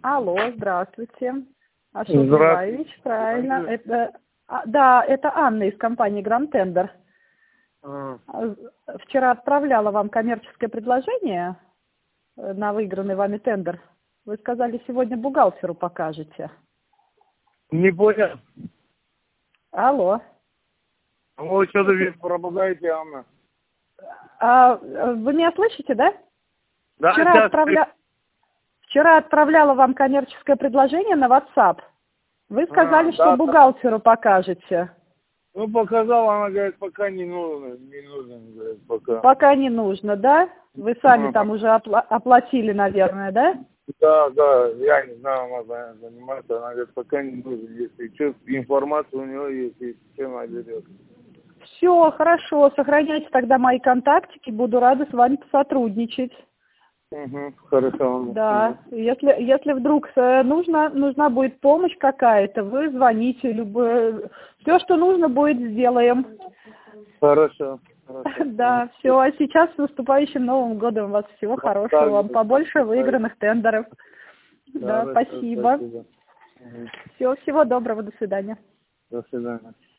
Алло, здравствуйте. Ашот Здравствуйте. Юрьевич, правильно. Да, это Анна из компании Grand Tender. Вчера отправляла вам коммерческое предложение на выигранный вами тендер. Вы сказали, сегодня бухгалтеру покажете. Не понял. Алло. Вы что-то пропадаете, Анна. Вы меня слышите, да? Да, Вчера отправляла вам коммерческое предложение на WhatsApp. Вы сказали, что да, бухгалтеру покажете. Ну, показала, она говорит, пока не нужно, говорит, пока. Пока не нужно, да? Вы сами там уже оплатили, наверное, да? Да, я не знаю, она занимается, она говорит, пока не нужно, если что, информация у нее есть, если что, наберет. Все, хорошо, сохраняйте тогда мои контактики, буду рада с вами сотрудничать. Хорошо. Да, если вдруг нужна будет помощь какая-то, вы звоните, все, что нужно будет, сделаем. Хорошо. Да, все, а сейчас с наступающим Новым годом вас, всего хорошего, вам побольше выигранных тендеров. Да, спасибо. Все, всего доброго, до свидания. До свидания.